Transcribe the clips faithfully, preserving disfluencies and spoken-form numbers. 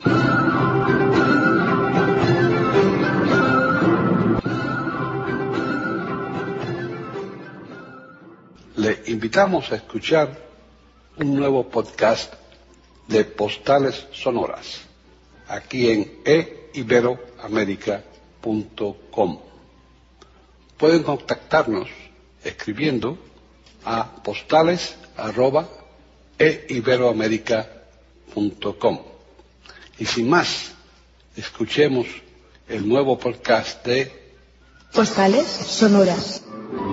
Le invitamos a escuchar un nuevo podcast de Postales Sonoras, aquí en e ibero américa punto com. Pueden contactarnos escribiendo a postales arroba e ibero américa punto com. Y sin más, escuchemos el nuevo podcast de Postales Sonoras.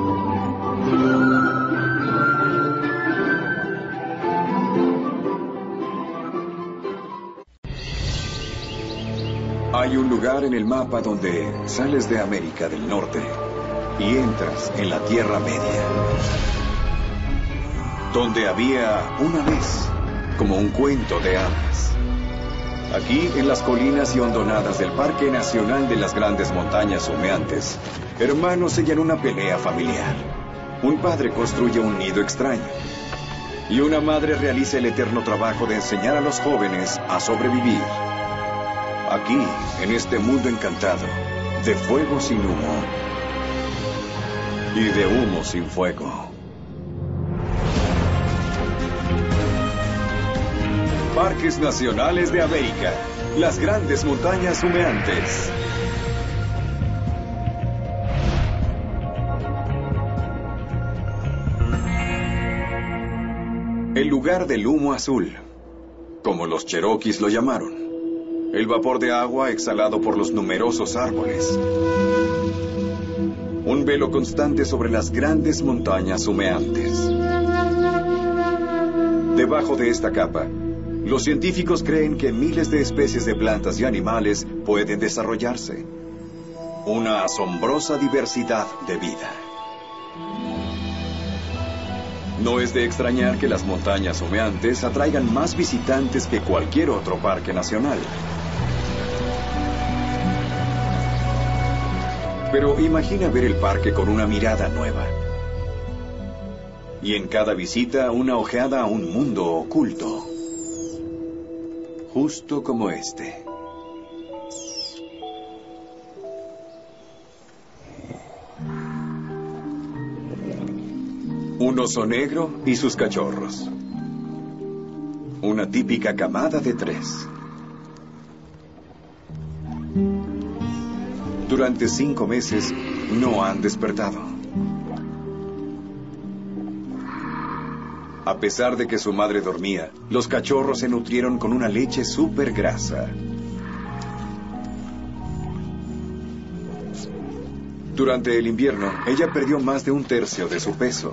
Hay un lugar en el mapa donde sales de América del Norte y entras en la Tierra Media. Donde había una vez como un cuento de hadas. Aquí, en las colinas y hondonadas del Parque Nacional de las Grandes Montañas Humeantes, hermanos sellan una pelea familiar. Un padre construye un nido extraño. Y una madre realiza el eterno trabajo de enseñar a los jóvenes a sobrevivir. Aquí, en este mundo encantado, de fuego sin humo y de humo sin fuego. Parques Nacionales de América, las Grandes Montañas Humeantes. El lugar del humo azul, como los cherokees lo llamaron. El vapor de agua exhalado por los numerosos árboles. Un velo constante sobre las grandes montañas humeantes. Debajo de esta capa, los científicos creen que miles de especies de plantas y animales pueden desarrollarse. Una asombrosa diversidad de vida. No es de extrañar que las montañas humeantes atraigan más visitantes que cualquier otro parque nacional. Pero imagina ver el parque con una mirada nueva. Y en cada visita una ojeada a un mundo oculto. Justo como este. Un oso negro y sus cachorros. Una típica camada de tres. Durante cinco meses no han despertado. A pesar de que su madre dormía, los cachorros se nutrieron con una leche súper grasa. Durante el invierno, ella perdió más de un tercio de su peso.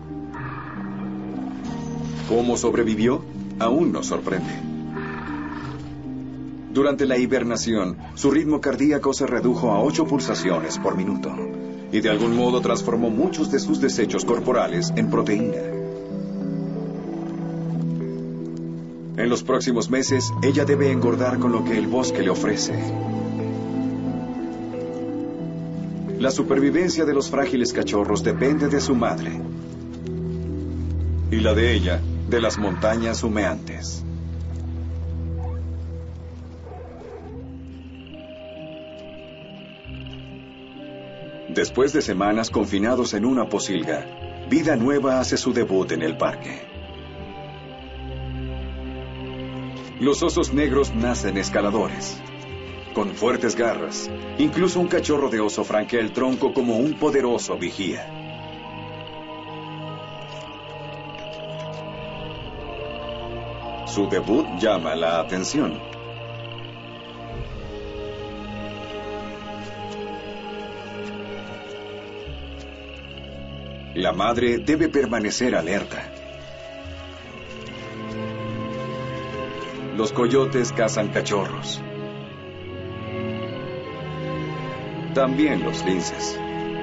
¿Cómo sobrevivió? Aún nos sorprende. Durante la hibernación, su ritmo cardíaco se redujo a ocho pulsaciones por minuto y de algún modo transformó muchos de sus desechos corporales en proteína. En los próximos meses, ella debe engordar con lo que el bosque le ofrece. La supervivencia de los frágiles cachorros depende de su madre y la de ella, de las montañas humeantes. Después de semanas confinados en una posilga, Vida Nueva hace su debut en el parque. Los osos negros nacen escaladores, con fuertes garras. Incluso un cachorro de oso franquea el tronco como un poderoso vigía. Su debut llama la atención. La madre debe permanecer alerta. Los coyotes cazan cachorros. También los linces.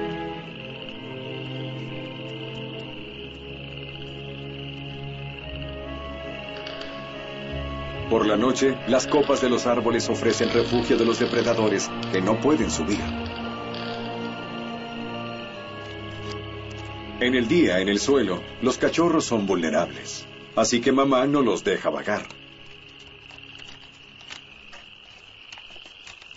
Por la noche, las copas de los árboles ofrecen refugio de los depredadores que no pueden subir. En el día, en el suelo, los cachorros son vulnerables, así que mamá no los deja vagar.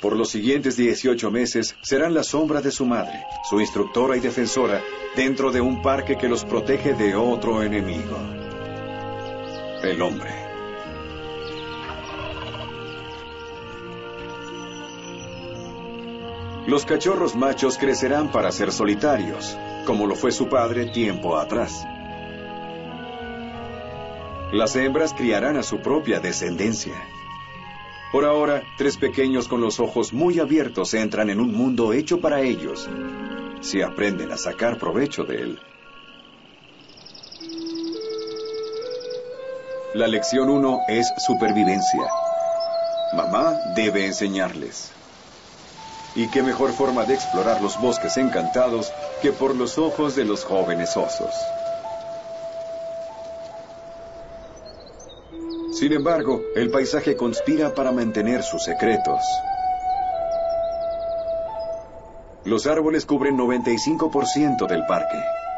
Por los siguientes dieciocho meses serán la sombra de su madre, su instructora y defensora, dentro de un parque que los protege de otro enemigo: el hombre. Los cachorros machos crecerán para ser solitarios, como lo fue su padre tiempo atrás. Las hembras criarán a su propia descendencia. Por ahora, tres pequeños con los ojos muy abiertos entran en un mundo hecho para ellos, si aprenden a sacar provecho de él. La lección uno es supervivencia. Mamá debe enseñarles. Y qué mejor forma de explorar los bosques encantados que por los ojos de los jóvenes osos. Sin embargo, el paisaje conspira para mantener sus secretos. Los árboles cubren noventa y cinco por ciento del parque.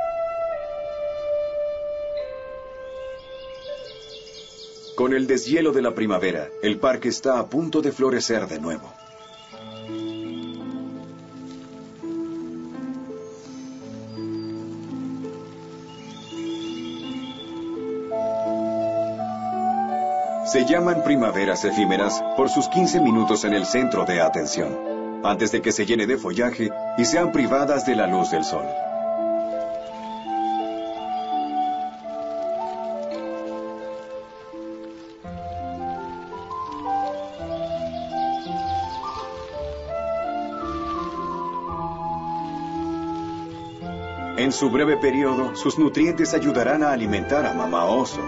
Con el deshielo de la primavera, el parque está a punto de florecer de nuevo. Se llaman primaveras efímeras por sus quince minutos en el centro de atención, antes de que se llene de follaje y sean privadas de la luz del sol. En su breve periodo, sus nutrientes ayudarán a alimentar a mamá oso.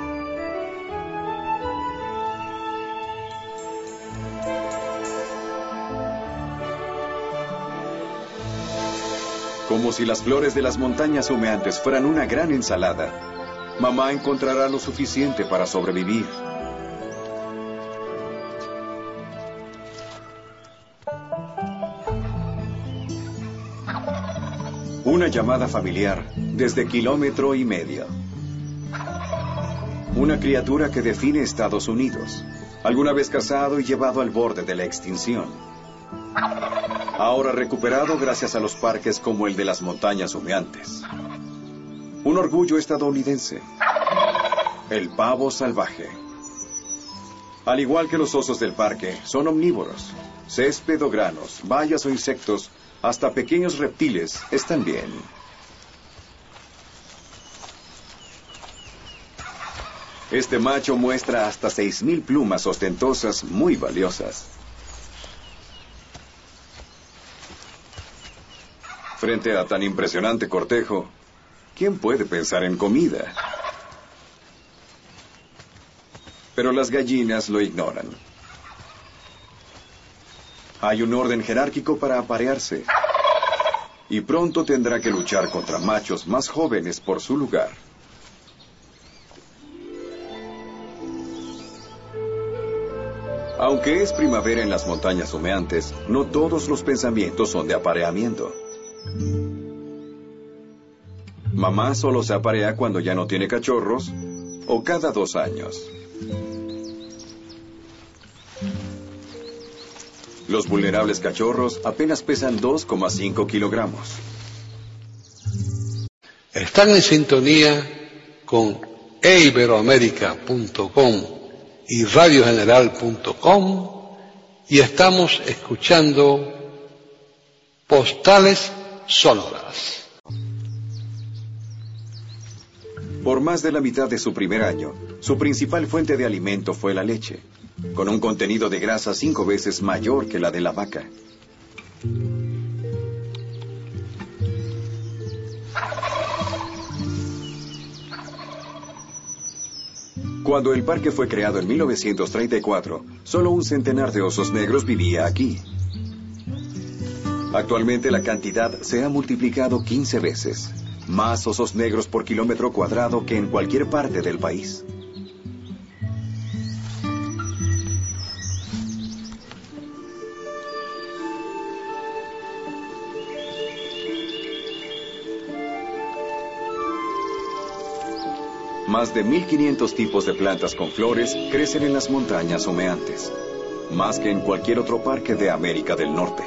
Como si las flores de las montañas humeantes fueran una gran ensalada, mamá encontrará lo suficiente para sobrevivir. Una llamada familiar desde kilómetro y medio. Una criatura que define Estados Unidos, alguna vez cazado y llevado al borde de la extinción. Ahora recuperado gracias a los parques como el de las montañas humeantes. Un orgullo estadounidense. El pavo salvaje. Al igual que los osos del parque, son omnívoros. Césped o granos, bayas o insectos, hasta pequeños reptiles están bien. Este macho muestra hasta seis mil plumas ostentosas muy valiosas. Frente a tan impresionante cortejo, ¿quién puede pensar en comida? Pero las gallinas lo ignoran. Hay un orden jerárquico para aparearse. Y pronto tendrá que luchar contra machos más jóvenes por su lugar. Aunque es primavera en las montañas humeantes, no todos los pensamientos son de apareamiento. Mamá solo se aparea cuando ya no tiene cachorros o cada dos años. Los vulnerables cachorros apenas pesan dos coma cinco kilogramos. Están en sintonía con e iberoamérica punto com y radio general punto com y estamos escuchando Postales Sonoras. Por más de la mitad de su primer año, su principal fuente de alimento fue la leche, con un contenido de grasa cinco veces mayor que la de la vaca. Cuando el parque fue creado en mil novecientos treinta y cuatro, solo un centenar de osos negros vivía aquí. Actualmente la cantidad se ha multiplicado quince veces. Más osos negros por kilómetro cuadrado que en cualquier parte del país. Más de mil quinientos tipos de plantas con flores crecen en las montañas humeantes. más que en cualquier otro parque de América del Norte.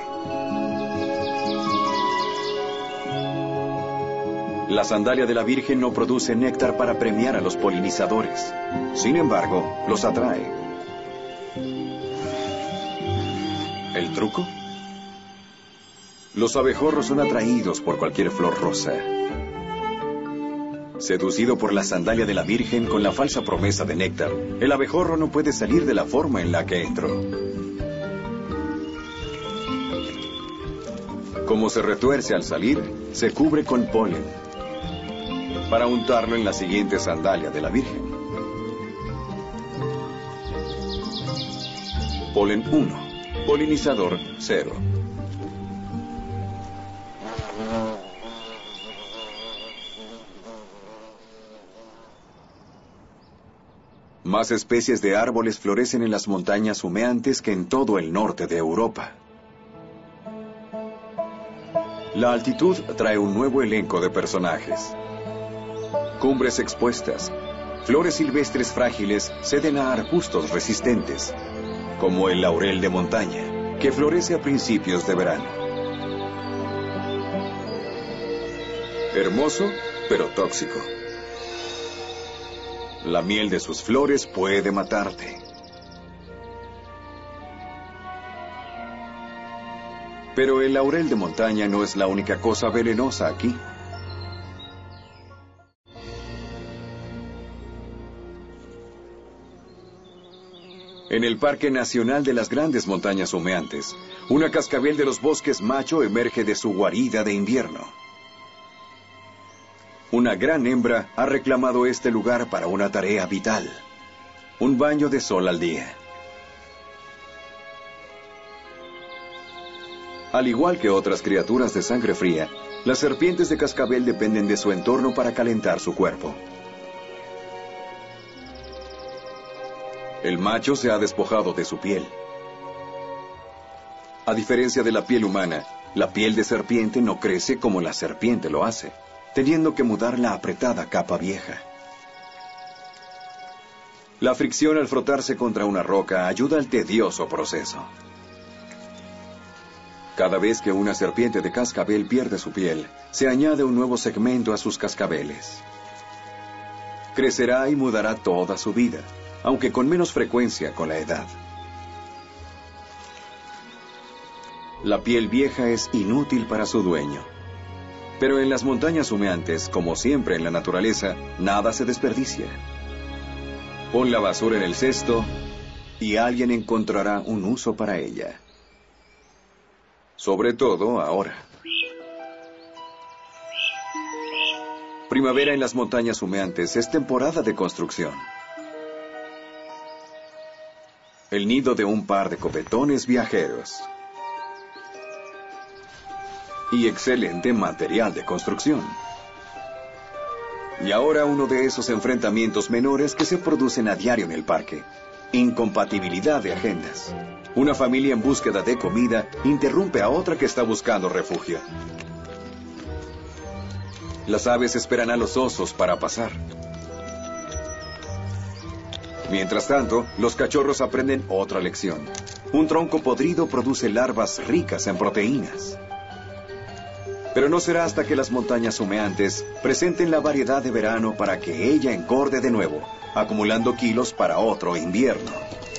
La sandalia de la Virgen no produce néctar para premiar a los polinizadores. Sin embargo, los atrae. ¿El truco? Los abejorros son atraídos por cualquier flor rosa. Seducido por la sandalia de la Virgen con la falsa promesa de néctar, el abejorro no puede salir de la forma en la que entró. Como se retuerce al salir, se cubre con polen, para untarlo en la siguiente sandalia de la Virgen. Polen uno, polinizador cero. Más especies de árboles florecen en las montañas humeantes que en todo el norte de Europa. La altitud trae un nuevo elenco de personajes. Cumbres expuestas, flores silvestres frágiles ceden a arbustos resistentes, como el laurel de montaña, que florece a principios de verano. Hermoso, pero tóxico. La miel de sus flores puede matarte. Pero el laurel de montaña no es la única cosa venenosa aquí. En el Parque Nacional de las Grandes Montañas Humeantes, una cascabel de los bosques macho emerge de su guarida de invierno. Una gran hembra ha reclamado este lugar para una tarea vital: un baño de sol al día. Al igual que otras criaturas de sangre fría, las serpientes de cascabel dependen de su entorno para calentar su cuerpo. El macho se ha despojado de su piel. A diferencia de la piel humana, la piel de serpiente no crece como la serpiente lo hace, teniendo que mudar la apretada capa vieja. La fricción al frotarse contra una roca ayuda al tedioso proceso. Cada vez que una serpiente de cascabel pierde su piel, se añade un nuevo segmento a sus cascabeles. Crecerá y mudará toda su vida, aunque con menos frecuencia con la edad. La piel vieja es inútil para su dueño. Pero en las montañas humeantes, como siempre en la naturaleza, nada se desperdicia. Pon la basura en el cesto y alguien encontrará un uso para ella. Sobre todo ahora. Primavera en las montañas humeantes es temporada de construcción. El nido de un par de copetones viajeros. Y excelente material de construcción. Y ahora uno de esos enfrentamientos menores que se producen a diario en el parque. Incompatibilidad de agendas. Una familia en búsqueda de comida interrumpe a otra que está buscando refugio. Las aves esperan a los osos para pasar. Mientras tanto, los cachorros aprenden otra lección. Un tronco podrido produce larvas ricas en proteínas. Pero no será hasta que las montañas humeantes presenten la variedad de verano para que ella engorde de nuevo, acumulando kilos para otro invierno.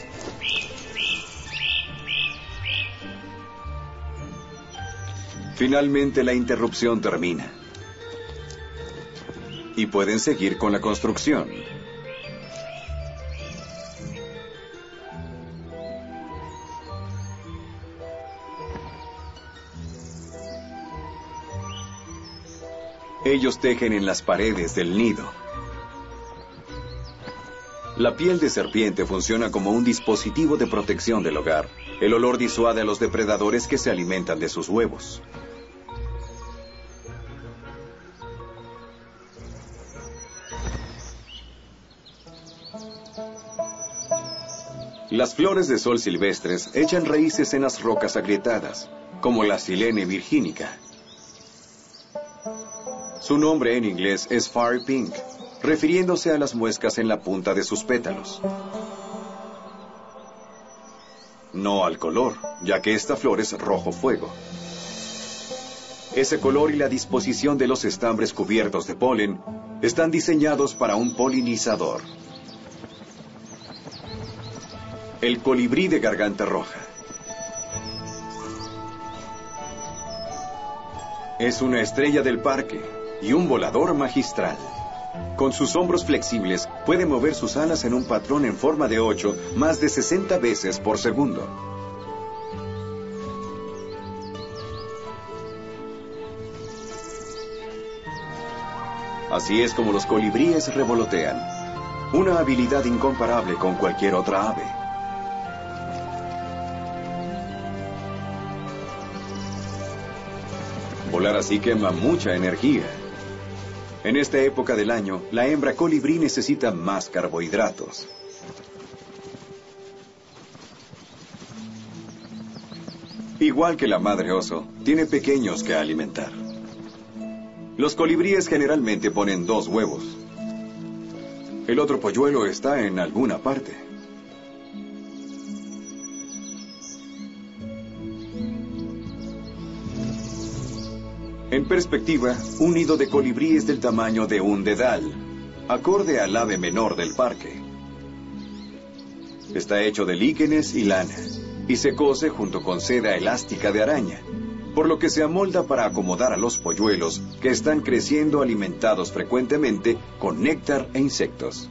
Finalmente la interrupción termina. Y pueden seguir con la construcción. Ellos tejen en las paredes del nido. La piel de serpiente funciona como un dispositivo de protección del hogar. El olor disuade a los depredadores que se alimentan de sus huevos. Las flores de sol silvestres echan raíces en las rocas agrietadas, como la Silene virgínica. Su nombre en inglés es Fairy Pink, refiriéndose a las muescas en la punta de sus pétalos. no al color, ya que esta flor es rojo fuego. Ese color y la disposición de los estambres cubiertos de polen están diseñados para un polinizador. El colibrí de garganta roja. Es una estrella del parque y un volador magistral. Con sus hombros flexibles, puede mover sus alas en un patrón en forma de ocho más de sesenta veces por segundo. Así es como los colibríes revolotean. Una habilidad incomparable con cualquier otra ave. Volar así quema mucha energía. En esta época del año, la hembra colibrí necesita más carbohidratos. Igual que la madre oso, tiene pequeños que alimentar. Los colibríes generalmente ponen dos huevos. El otro polluelo está en alguna parte. En perspectiva, un nido de colibrí es del tamaño de un dedal, acorde al ave menor del parque. Está hecho de líquenes y lana, y se cose junto con seda elástica de araña, por lo que se amolda para acomodar a los polluelos que están creciendo alimentados frecuentemente con néctar e insectos.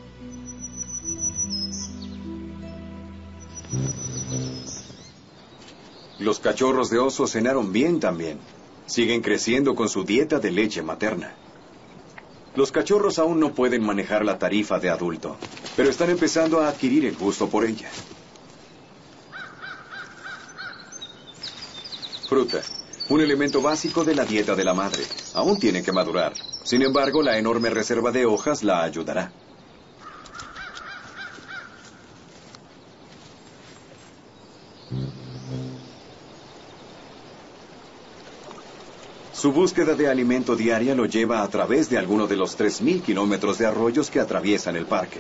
Los cachorros de oso cenaron bien también. Siguen creciendo con su dieta de leche materna. Los cachorros aún no pueden manejar la tarifa de adulto, pero están empezando a adquirir el gusto por ella. Fruta, un elemento básico de la dieta de la madre. Aún tiene que madurar. Sin embargo, la enorme reserva de hojas la ayudará. Su búsqueda de alimento diaria lo lleva a través de alguno de los tres mil kilómetros de arroyos que atraviesan el parque.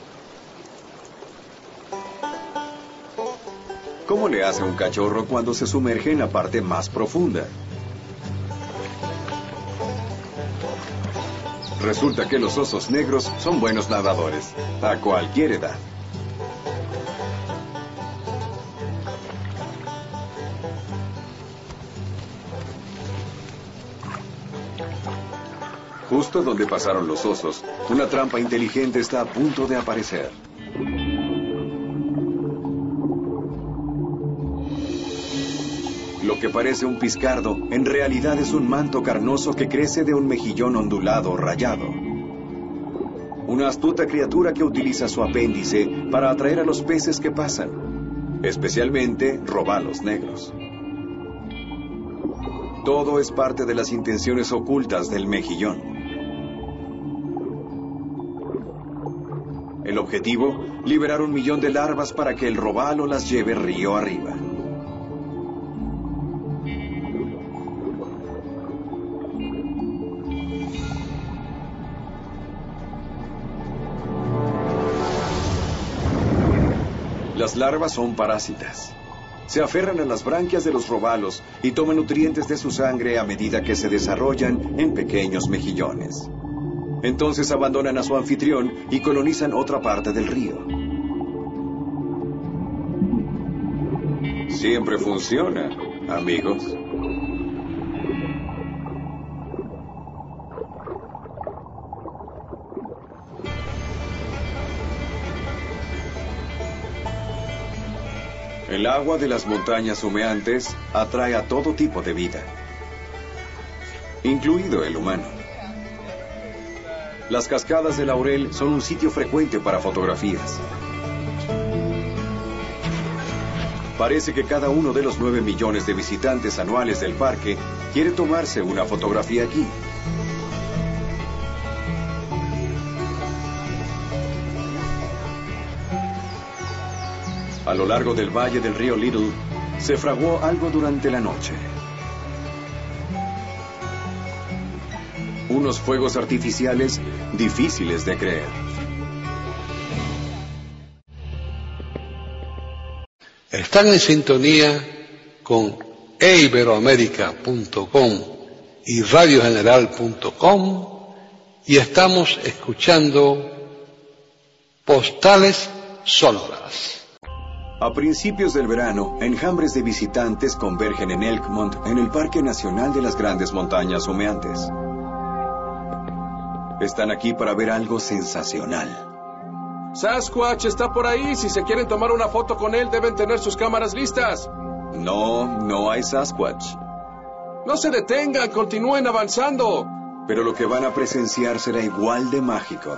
¿Cómo le hace un cachorro cuando se sumerge en la parte más profunda? Resulta que los osos negros son buenos nadadores, a cualquier edad. Justo donde pasaron los osos, una trampa inteligente está a punto de aparecer. Lo que parece un piscardo, en realidad es un manto carnoso que crece de un mejillón ondulado rayado. Una astuta criatura que utiliza su apéndice para atraer a los peces que pasan, especialmente robalos negros. Todo es parte de las intenciones ocultas del mejillón. El objetivo, liberar un millón de larvas para que el robalo las lleve río arriba. Las larvas son parásitas. Se aferran a las branquias de los robalos y toman nutrientes de su sangre a medida que se desarrollan en pequeños mejillones. Entonces abandonan a su anfitrión y colonizan otra parte del río. Siempre funciona, amigos. El agua de las montañas humeantes atrae a todo tipo de vida, incluido el humano. Las cascadas de laurel son un sitio frecuente para fotografías. Parece que cada uno de los nueve millones de visitantes anuales del parque quiere tomarse una fotografía aquí. A lo largo del valle del río Little, se fraguó algo durante la noche. Unos fuegos artificiales difíciles de creer. Están en sintonía con e iberoamérica punto com y radio general punto com y estamos escuchando Postales Sonoras. A principios del verano, enjambres de visitantes convergen en Elkmont, en el Parque Nacional de las Grandes Montañas Humeantes. Están aquí para ver algo sensacional. Sasquatch está por ahí. Si se quieren tomar una foto con él, deben tener sus cámaras listas. No, no hay Sasquatch. No se detengan, continúen avanzando. Pero lo que van a presenciar será igual de mágico.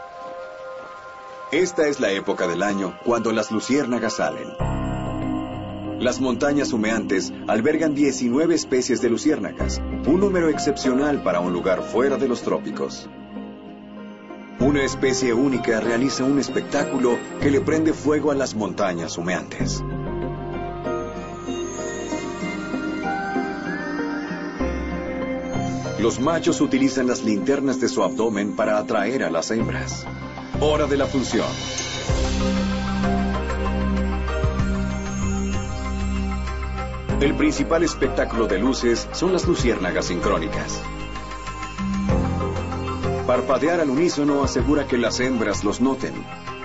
Esta es la época del año cuando las luciérnagas salen. Las montañas humeantes albergan diecinueve especies de luciérnagas, un número excepcional para un lugar fuera de los trópicos. Una especie única realiza un espectáculo que le prende fuego a las montañas humeantes. Los machos utilizan las linternas de su abdomen para atraer a las hembras. Hora de la función. El principal espectáculo de luces son las luciérnagas sincrónicas. Parpadear al unísono asegura que las hembras los noten.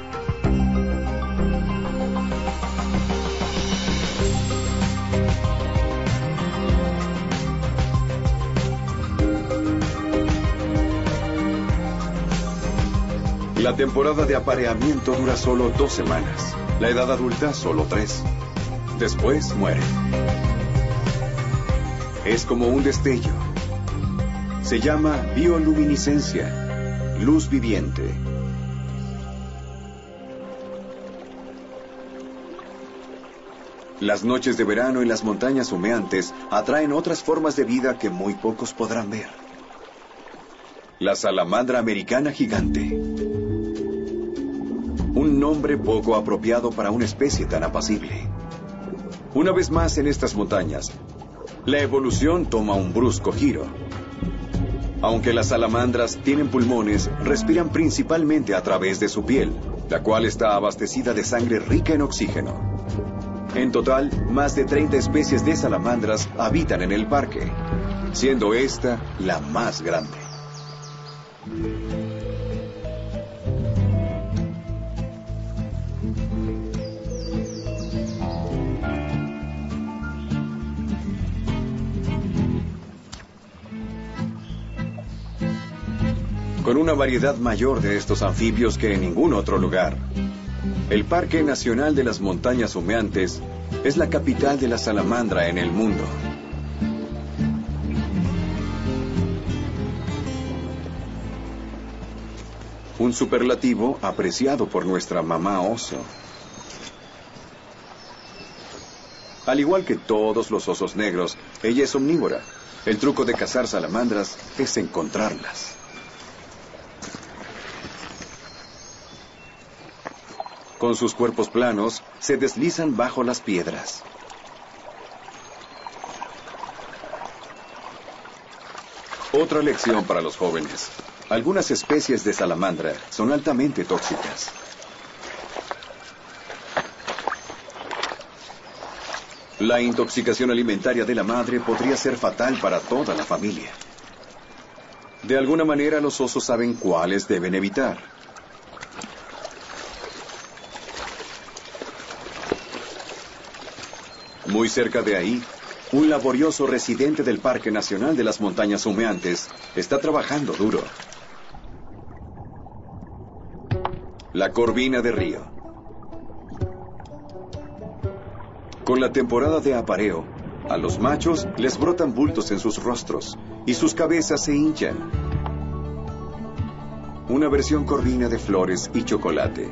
La temporada de apareamiento dura solo dos semanas. La edad adulta solo tres. Después mueren. Es como un destello. Se llama bioluminiscencia, luz viviente. Las noches de verano en las montañas humeantes atraen otras formas de vida que muy pocos podrán ver. La salamandra americana gigante. Un nombre poco apropiado para una especie tan apacible. Una vez más en estas montañas, la evolución toma un brusco giro. Aunque las salamandras tienen pulmones, respiran principalmente a través de su piel, la cual está abastecida de sangre rica en oxígeno. En total, más de treinta especies de salamandras habitan en el parque, siendo esta la más grande. Con una variedad mayor de estos anfibios que en ningún otro lugar. El Parque Nacional de las Montañas Humeantes es la capital de la salamandra en el mundo. Un superlativo apreciado por nuestra mamá oso. Al igual que todos los osos negros, ella es omnívora. El truco de cazar salamandras es encontrarlas. Con sus cuerpos planos, se deslizan bajo las piedras. Otra lección para los jóvenes. Algunas especies de salamandra son altamente tóxicas. La intoxicación alimentaria de la madre podría ser fatal para toda la familia. De alguna manera, los osos saben cuáles deben evitar. Muy cerca de ahí, un laborioso residente del Parque Nacional de las Montañas Humeantes está trabajando duro. La corvina de río. Con la temporada de apareo, a los machos les brotan bultos en sus rostros y sus cabezas se hinchan. Una versión corvina de flores y chocolate.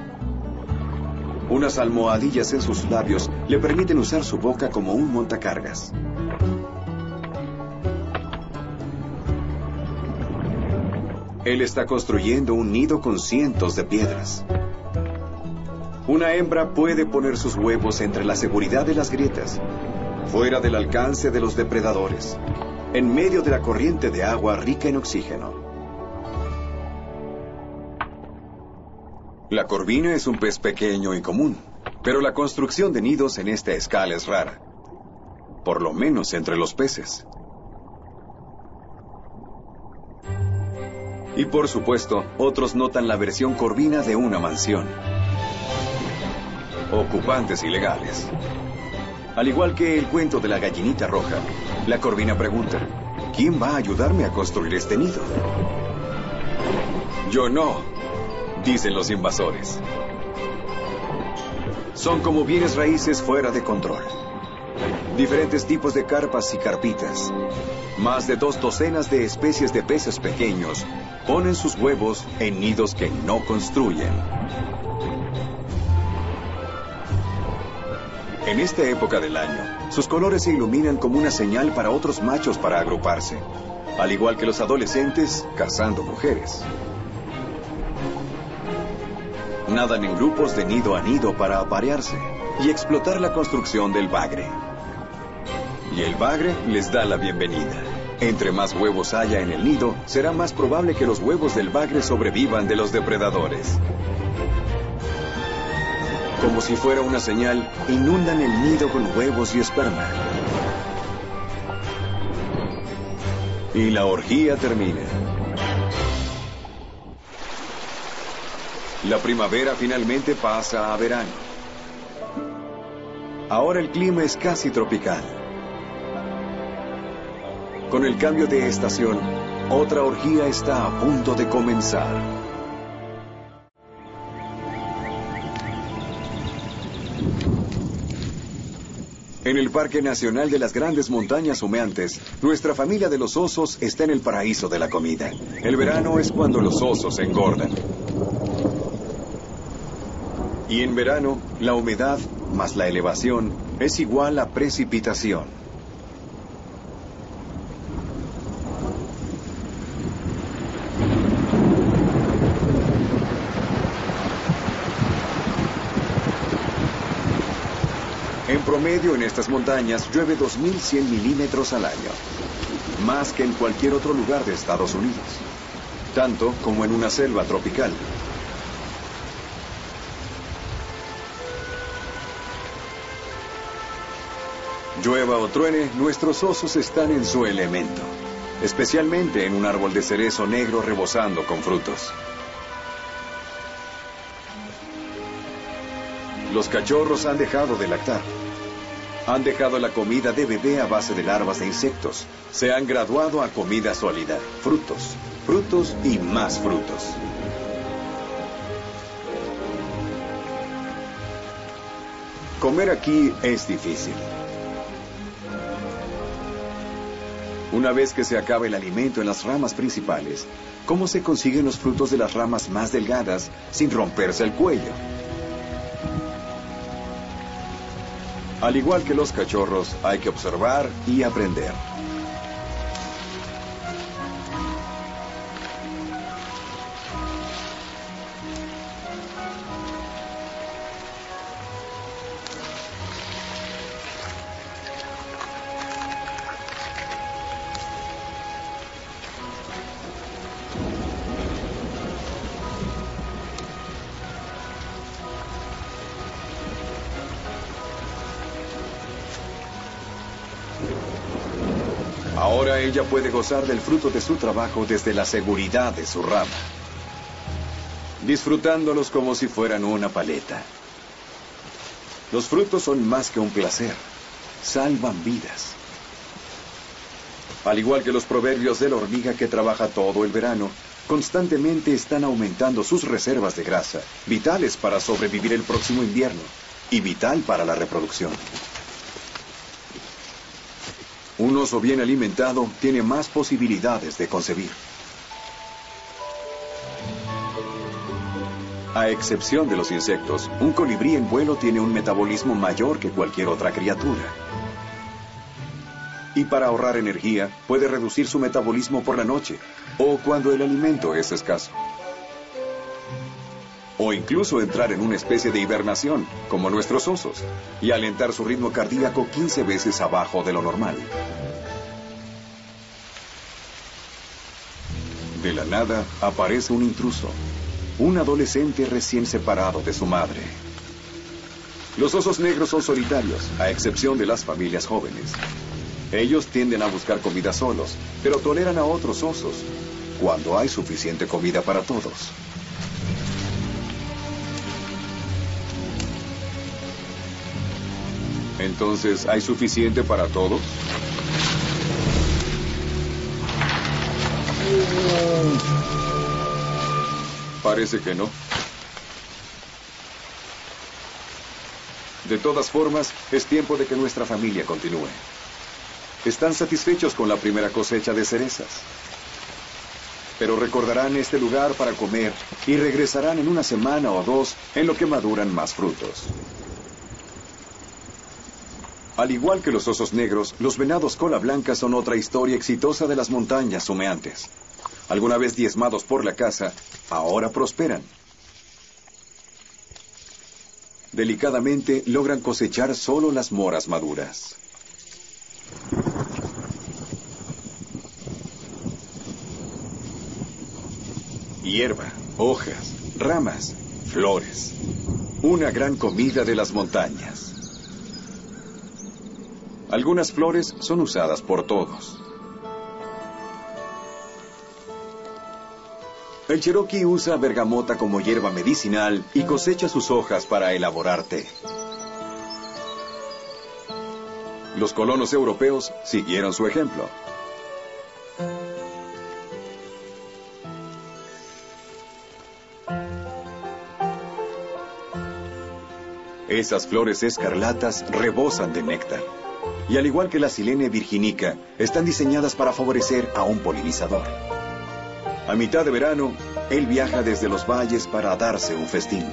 Unas almohadillas en sus labios le permiten usar su boca como un montacargas. Él está construyendo un nido con cientos de piedras. Una hembra puede poner sus huevos entre la seguridad de las grietas, fuera del alcance de los depredadores, en medio de la corriente de agua rica en oxígeno. La corvina es un pez pequeño y común. Pero la construcción de nidos en esta escala es rara, por lo menos entre los peces. Y por supuesto, otros notan la versión corvina de una mansión. Ocupantes ilegales. Al igual que el cuento de la gallinita roja, la corvina pregunta, ¿quién va a ayudarme a construir este nido? Yo no, dicen los invasores. Son como bienes raíces fuera de control. Diferentes tipos de carpas y carpitas. Más de dos docenas de especies de peces pequeños ponen sus huevos en nidos que no construyen. En esta época del año, sus colores se iluminan como una señal para otros machos para agruparse, al igual que los adolescentes cazando mujeres. Nadan en grupos de nido a nido para aparearse y explotar la construcción del bagre. Y el bagre les da la bienvenida. Entre más huevos haya en el nido, será más probable que los huevos del bagre sobrevivan de los depredadores. Como si fuera una señal, inundan el nido con huevos y esperma. Y la orgía termina. La primavera finalmente pasa a verano. Ahora el clima es casi tropical. Con el cambio de estación, otra orgía está a punto de comenzar. En el Parque Nacional de las Grandes Montañas Humeantes, nuestra familia de los osos está en el paraíso de la comida. El verano es cuando los osos engordan. Y en verano, la humedad más la elevación es igual a precipitación. En promedio, en estas montañas llueve dos mil cien milímetros al año, más que en cualquier otro lugar de Estados Unidos, tanto como en una selva tropical. Llueva o truene, nuestros osos están en su elemento, especialmente en un árbol de cerezo negro rebosando con frutos. Los cachorros han dejado de lactar. Han dejado la comida de bebé a base de larvas de insectos. Se han graduado a comida sólida, frutos, frutos y más frutos. Comer aquí es difícil. Una vez que se acaba el alimento en las ramas principales, ¿cómo se consiguen los frutos de las ramas más delgadas sin romperse el cuello? Al igual que los cachorros, hay que observar y aprender. Ahora ella puede gozar del fruto de su trabajo desde la seguridad de su rama, disfrutándolos como si fueran una paleta. Los frutos son más que un placer, salvan vidas. Al igual que los proverbios de la hormiga que trabaja todo el verano, constantemente están aumentando sus reservas de grasa, vitales para sobrevivir el próximo invierno y vital para la reproducción. Un oso bien alimentado tiene más posibilidades de concebir. A excepción de los insectos, un colibrí en vuelo tiene un metabolismo mayor que cualquier otra criatura. Y para ahorrar energía, puede reducir su metabolismo por la noche, o cuando el alimento es escaso. O incluso entrar en una especie de hibernación, como nuestros osos, y alentar su ritmo cardíaco quince veces abajo de lo normal. De la nada aparece un intruso, un adolescente recién separado de su madre. Los osos negros son solitarios, a excepción de las familias jóvenes. Ellos tienden a buscar comida solos, pero toleran a otros osos, cuando hay suficiente comida para todos. Entonces, ¿hay suficiente para todos? Parece que no. De todas formas, es tiempo de que nuestra familia continúe. Están satisfechos con la primera cosecha de cerezas. Pero recordarán este lugar para comer y regresarán en una semana o dos en lo que maduran más frutos. Al igual que los osos negros, los venados cola blanca son otra historia exitosa de las montañas humeantes. Alguna vez diezmados por la caza, ahora prosperan. Delicadamente logran cosechar solo las moras maduras. Hierba, hojas, ramas, flores. Una gran comida de las montañas. Algunas flores son usadas por todos. El Cherokee usa bergamota como hierba medicinal y cosecha sus hojas para elaborar té. Los colonos europeos siguieron su ejemplo. Esas flores escarlatas rebosan de néctar. Y al igual que la Silene virginica, están diseñadas para favorecer a un polinizador. A mitad de verano, él viaja desde los valles para darse un festín.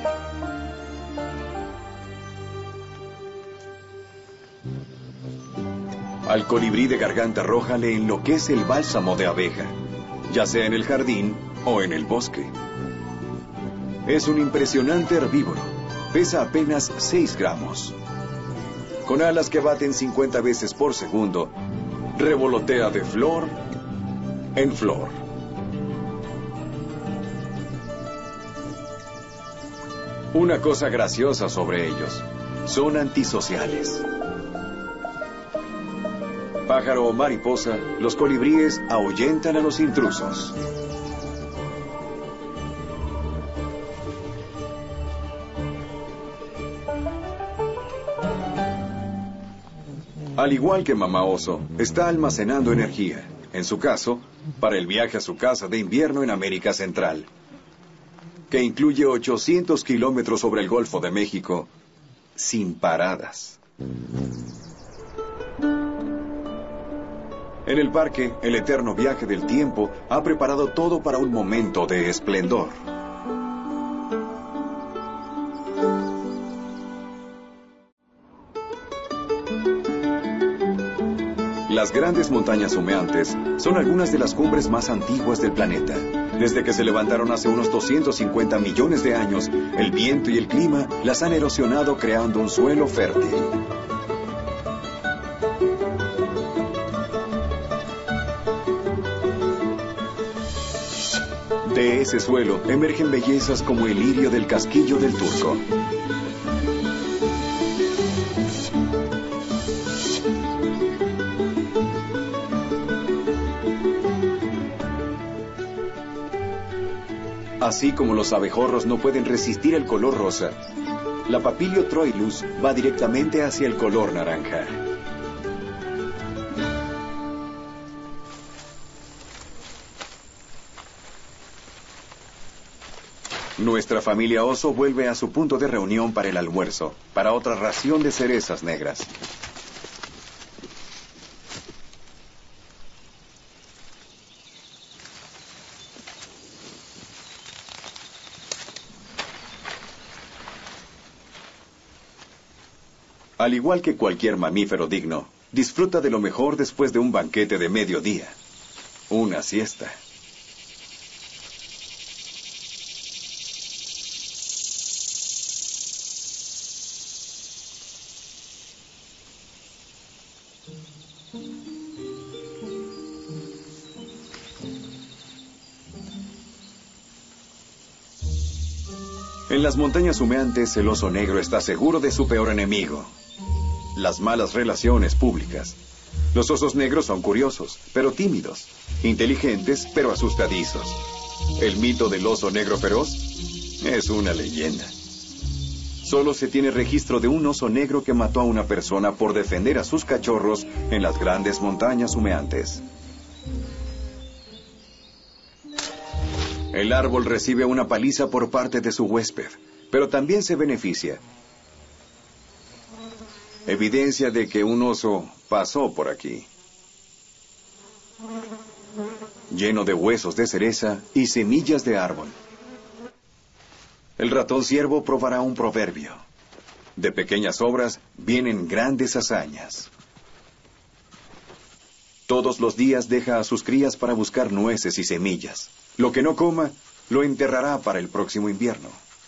Al colibrí de garganta roja le enloquece el bálsamo de abeja, ya sea en el jardín o en el bosque. Es un impresionante herbívoro. Pesa apenas seis gramos. Con alas que baten cincuenta veces por segundo, revolotea de flor en flor. Una cosa graciosa sobre ellos: son antisociales. Pájaro o mariposa, los colibríes ahuyentan a los intrusos. Al igual que mamá oso, está almacenando energía, en su caso, para el viaje a su casa de invierno en América Central, que incluye ochocientos kilómetros sobre el Golfo de México, sin paradas. En el parque, el eterno viaje del tiempo ha preparado todo para un momento de esplendor. Las grandes montañas humeantes son algunas de las cumbres más antiguas del planeta. Desde que se levantaron hace unos doscientos cincuenta millones de años, el viento y el clima las han erosionado creando un suelo fértil. De ese suelo emergen bellezas como el lirio del casquillo del Turco. Así como los abejorros no pueden resistir el color rosa, la Papilio troilus va directamente hacia el color naranja. Nuestra familia oso vuelve a su punto de reunión para el almuerzo, para otra ración de cerezas negras. Al igual que cualquier mamífero digno, disfruta de lo mejor después de un banquete de mediodía, una siesta. En las montañas humeantes, el oso negro está seguro de su peor enemigo: las malas relaciones públicas. Los osos negros son curiosos, pero tímidos, inteligentes, pero asustadizos. El mito del oso negro feroz es una leyenda. Solo se tiene registro de un oso negro que mató a una persona por defender a sus cachorros en las grandes montañas humeantes. El árbol recibe una paliza por parte de su huésped, pero también se beneficia. Evidencia de que un oso pasó por aquí, lleno de huesos de cereza y semillas de árbol. El ratón ciervo probará un proverbio: de pequeñas obras vienen grandes hazañas. Todos los días deja a sus crías para buscar nueces y semillas. Lo que no coma, lo enterrará para el próximo invierno.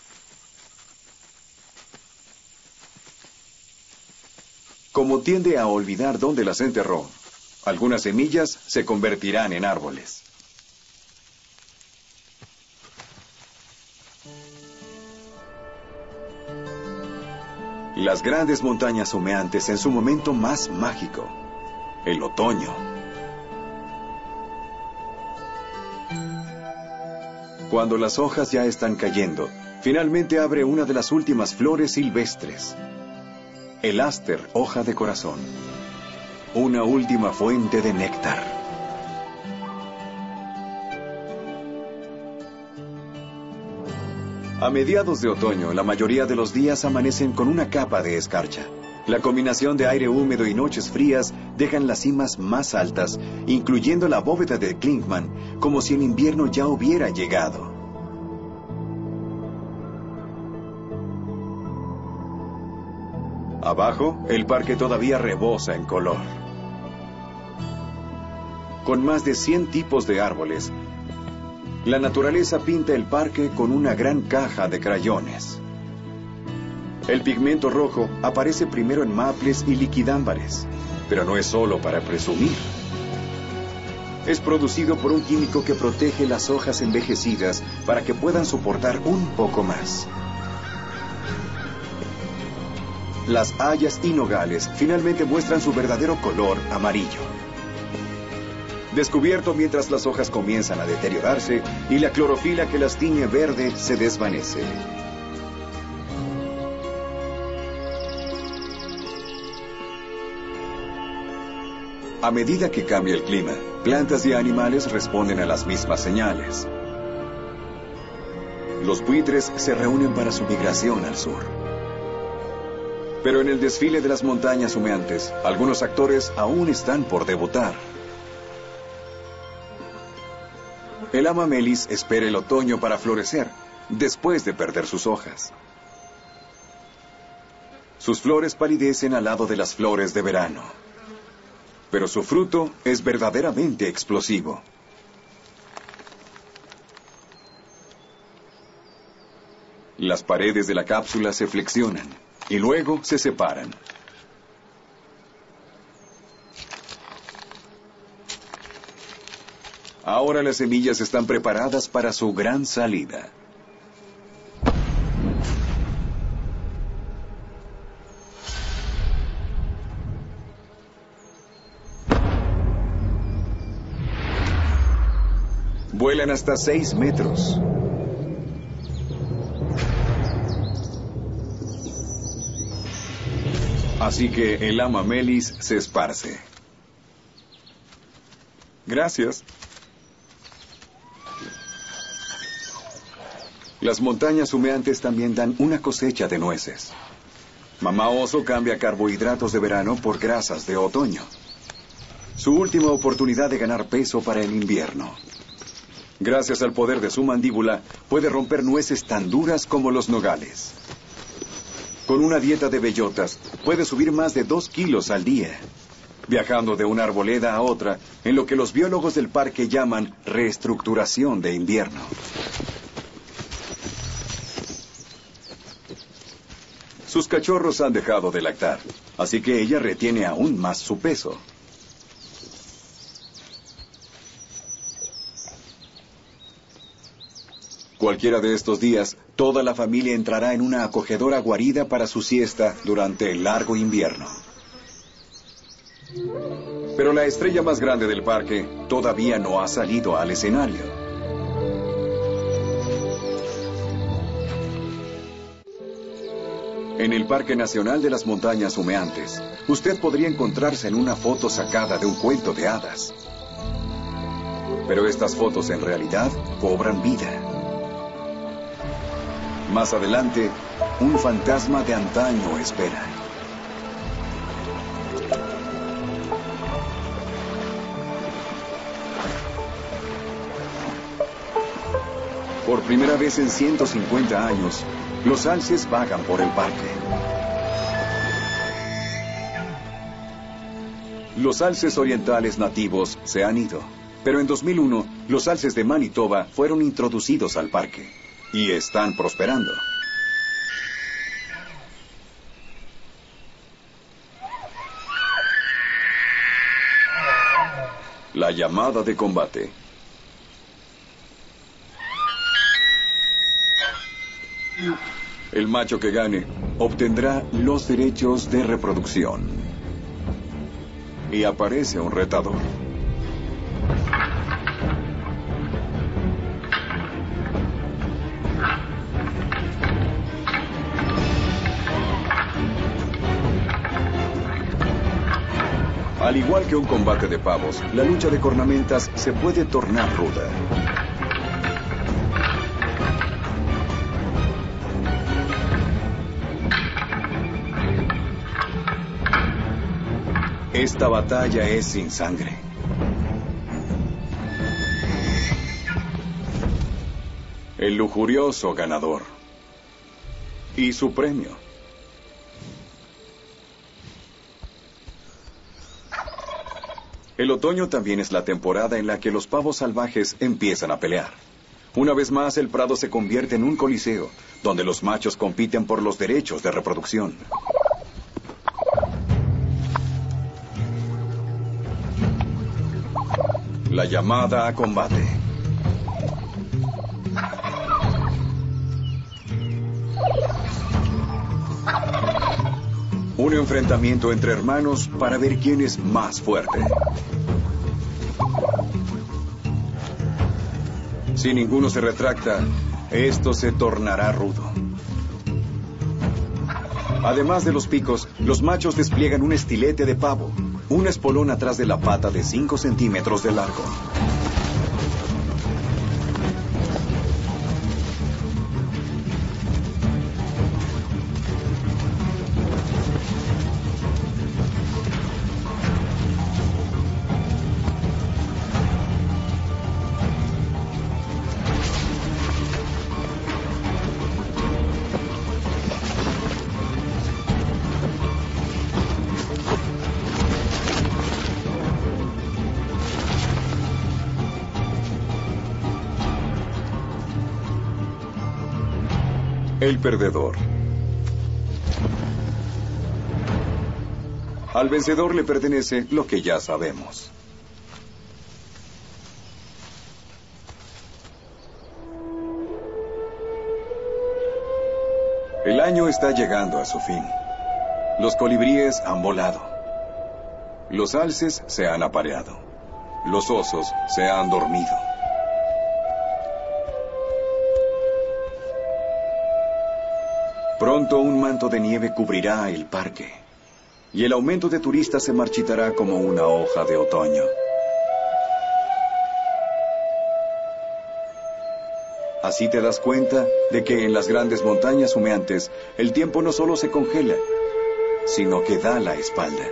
Como tiende a olvidar dónde las enterró, algunas semillas se convertirán en árboles. Las grandes montañas humeantes en su momento más mágico, el otoño. Cuando las hojas ya están cayendo, finalmente abre una de las últimas flores silvestres. El áster, hoja de corazón. Una última fuente de néctar. A mediados de otoño, la mayoría de los días amanecen con una capa de escarcha. La combinación de aire húmedo y noches frías dejan las cimas más altas, incluyendo la bóveda de Klinkman, como si el invierno ya hubiera llegado. Abajo, el parque todavía rebosa en color. Con más de cien tipos de árboles, la naturaleza pinta el parque con una gran caja de crayones. El pigmento rojo aparece primero en maples y liquidámbares, pero no es solo para presumir. Es producido por un químico que protege las hojas envejecidas para que puedan soportar un poco más. Las hayas y nogales finalmente muestran su verdadero color amarillo. Descubierto mientras las hojas comienzan a deteriorarse y la clorofila que las tiñe verde se desvanece. A medida que cambia el clima, plantas y animales responden a las mismas señales. Los buitres se reúnen para su migración al sur. Pero en el desfile de las montañas humeantes, algunos actores aún están por debutar. El amamelis espera el otoño para florecer, después de perder sus hojas. Sus flores palidecen al lado de las flores de verano. Pero su fruto es verdaderamente explosivo. Las paredes de la cápsula se flexionan y luego se separan. Ahora las semillas están preparadas para su gran salida. Vuelan hasta seis metros. Así que el amamelis se esparce. Gracias. Las montañas humeantes también dan una cosecha de nueces. Mamá oso cambia carbohidratos de verano por grasas de otoño. Su última oportunidad de ganar peso para el invierno. Gracias al poder de su mandíbula, puede romper nueces tan duras como los nogales. Con una dieta de bellotas, puede subir más de dos kilos al día, viajando de una arboleda a otra, en lo que los biólogos del parque llaman reestructuración de invierno. Sus cachorros han dejado de lactar, así que ella retiene aún más su peso. Cualquiera de estos días, toda la familia entrará en una acogedora guarida para su siesta durante el largo invierno. Pero la estrella más grande del parque todavía no ha salido al escenario. En el Parque Nacional de las Montañas Humeantes, usted podría encontrarse en una foto sacada de un cuento de hadas. Pero estas fotos en realidad cobran vida. Más adelante, un fantasma de antaño espera. Por primera vez en ciento cincuenta años, los alces vagan por el parque. Los alces orientales nativos se han ido, pero en dos mil uno, los alces de Manitoba fueron introducidos al parque. Y están prosperando. La llamada de combate. El macho que gane obtendrá los derechos de reproducción. Y aparece un retador. Al igual que un combate de pavos, la lucha de cornamentas se puede tornar ruda. Esta batalla es sin sangre. El lujurioso ganador. Y su premio. El otoño también es la temporada en la que los pavos salvajes empiezan a pelear. Una vez más, el prado se convierte en un coliseo, donde los machos compiten por los derechos de reproducción. La llamada a combate. Un enfrentamiento entre hermanos para ver quién es más fuerte. Si ninguno se retracta, esto se tornará rudo. Además de los picos, los machos despliegan un estilete de pavo, un espolón atrás de la pata de cinco centímetros de largo. El perdedor. Al vencedor le pertenece lo que ya sabemos. El año está llegando a su fin. Los colibríes han volado. Los alces se han apareado. Los osos se han dormido. Pronto un manto de nieve cubrirá el parque, y el aumento de turistas se marchitará como una hoja de otoño. Así te das cuenta de que en las grandes montañas humeantes el tiempo no solo se congela, sino que da la espalda.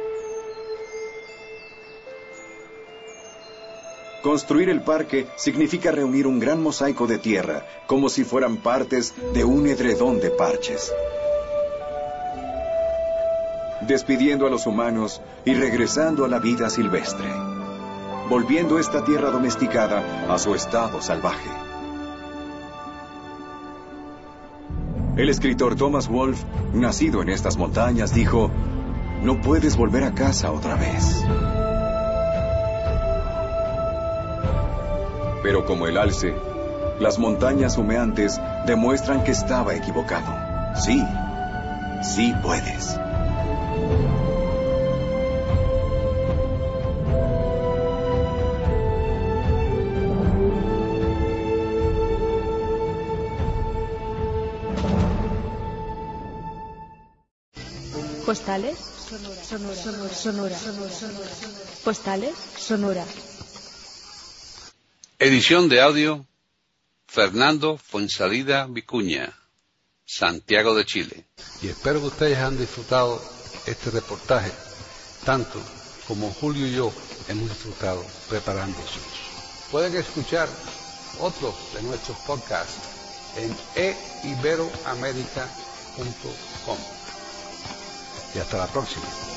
Construir el parque significa reunir un gran mosaico de tierra, como si fueran partes de un edredón de parches. Despidiendo a los humanos y regresando a la vida silvestre. Volviendo esta tierra domesticada a su estado salvaje. El escritor Thomas Wolfe, nacido en estas montañas, dijo: "No puedes volver a casa otra vez". Pero como el alce, las montañas humeantes demuestran que estaba equivocado. Sí, sí puedes. Postales Sonora. Sonora. Sonora. Sonora. Postales Sonora. Edición de audio, Fernando Fuensalida Vicuña, Santiago de Chile. Y espero que ustedes han disfrutado este reportaje, tanto como Julio y yo hemos disfrutado preparándose. Pueden escuchar otros de nuestros podcasts en e iberoamerica punto com. Y hasta la próxima.